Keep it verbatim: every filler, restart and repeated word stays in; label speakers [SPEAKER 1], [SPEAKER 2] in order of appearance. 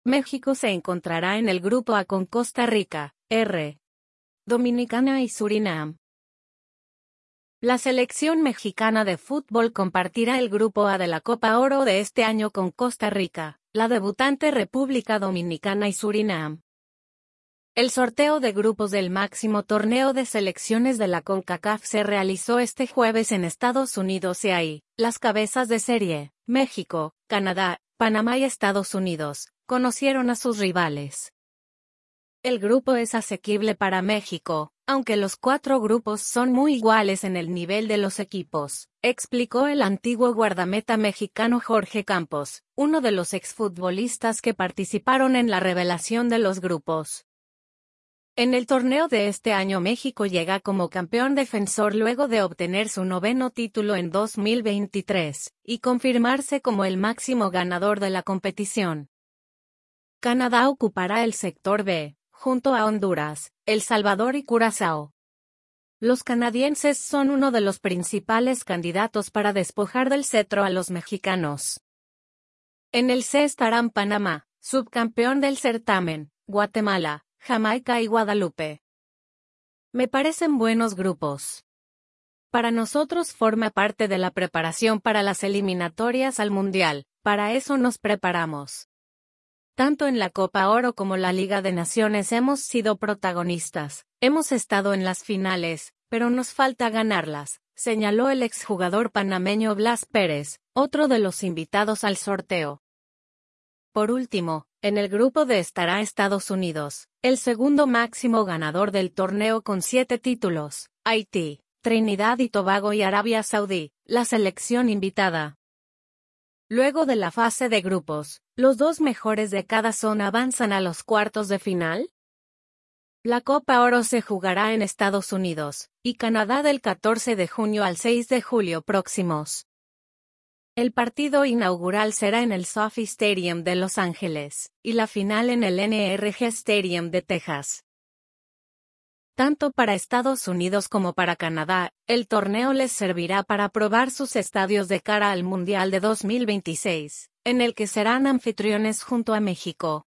[SPEAKER 1] México se encontrará en el grupo A con Costa Rica, R. Dominicana y Surinam. La selección mexicana de fútbol compartirá el grupo A de la Copa Oro de este año con Costa Rica, la debutante República Dominicana y Surinam. El sorteo de grupos del máximo torneo de selecciones de la CONCACAF se realizó este jueves en Estados Unidos y ahí, las cabezas de serie, México, Canadá, Panamá y Estados Unidos, conocieron a sus rivales. El grupo es asequible para México, aunque los cuatro grupos son muy iguales en el nivel de los equipos, explicó el antiguo guardameta mexicano Jorge Campos, uno de los exfutbolistas que participaron en la revelación de los grupos. En el torneo de este año México llega como campeón defensor luego de obtener su noveno título en dos mil veintitrés, y confirmarse como el máximo ganador de la competición. Canadá ocupará el sector B, junto a Honduras, El Salvador y Curazao. Los canadienses son uno de los principales candidatos para despojar del cetro a los mexicanos. En el C estarán Panamá, subcampeón del certamen, Guatemala, Jamaica y Guadalupe. Me parecen buenos grupos. Para nosotros forma parte de la preparación para las eliminatorias al Mundial, para eso nos preparamos. Tanto en la Copa Oro como la Liga de Naciones hemos sido protagonistas, hemos estado en las finales, pero nos falta ganarlas, señaló el exjugador panameño Blas Pérez, otro de los invitados al sorteo. Por último, en el grupo D estará Estados Unidos, el segundo máximo ganador del torneo con siete títulos, Haití, Trinidad y Tobago y Arabia Saudí, la selección invitada. Luego de la fase de grupos, ¿los dos mejores de cada zona avanzan a los cuartos de final? La Copa Oro se jugará en Estados Unidos y Canadá del catorce de junio al seis de julio próximos. El partido inaugural será en el SoFi Stadium de Los Ángeles, y la final en el N R G Stadium de Texas. Tanto para Estados Unidos como para Canadá, el torneo les servirá para probar sus estadios de cara al Mundial de dos mil veintiséis, en el que serán anfitriones junto a México.